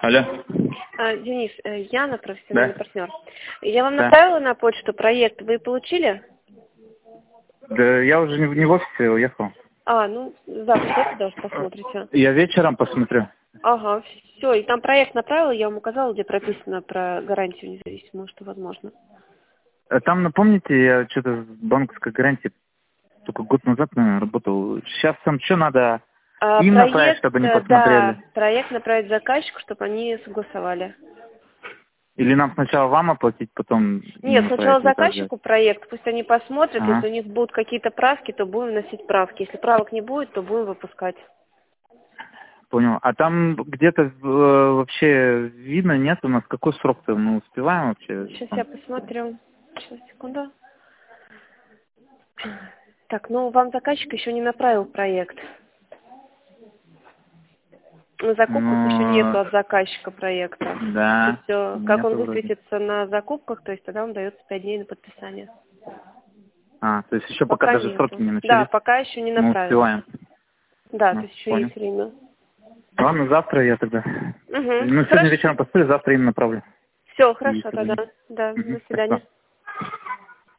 Алло. Денис, Яна, профессиональный Да. партнер. Я вам Да. направила на почту проект, вы получили? Да, я уже не в офисе уехал. Ну, завтра да, тоже посмотрите. Я вечером посмотрю. Ага, все, и там проект направила, я вам указала, где прописано про гарантию независимую, что возможно. Там, напомните, я что-то в банковской гарантии только год назад, наверное, работал. Сейчас там что надо им направить, чтобы они посмотрели? Да, проект направить заказчику, чтобы они согласовали. Или нам сначала вам оплатить, потом им Нет, сначала направить, или как заказчику проект, пусть они посмотрят, Ага. если у них будут какие-то правки, то будем вносить правки. Если правок не будет, то будем выпускать. Понял. А там где-то вообще видно, нет у нас? Какой срок-то мы успеваем вообще? Сейчас я посмотрю. Сейчас, секунду. Так, вам заказчик еще не направил проект. На закупках еще нету Ну, от заказчика проекта. да. Все, как он Нету вроде. высветится на закупках, то есть тогда он дается 5 дней на подписание. То есть еще пока Пока даже сроки нету. не Да, начались, пока еще не мы направил. успеваем. Да, то есть еще Понял. есть время. Ладно, завтра я тогда. Угу. Ну, сегодня Хорошо. вечером посмотрю, завтра им направлю. Все, И хорошо тогда. созвонюсь. Да, до Спасибо. свидания.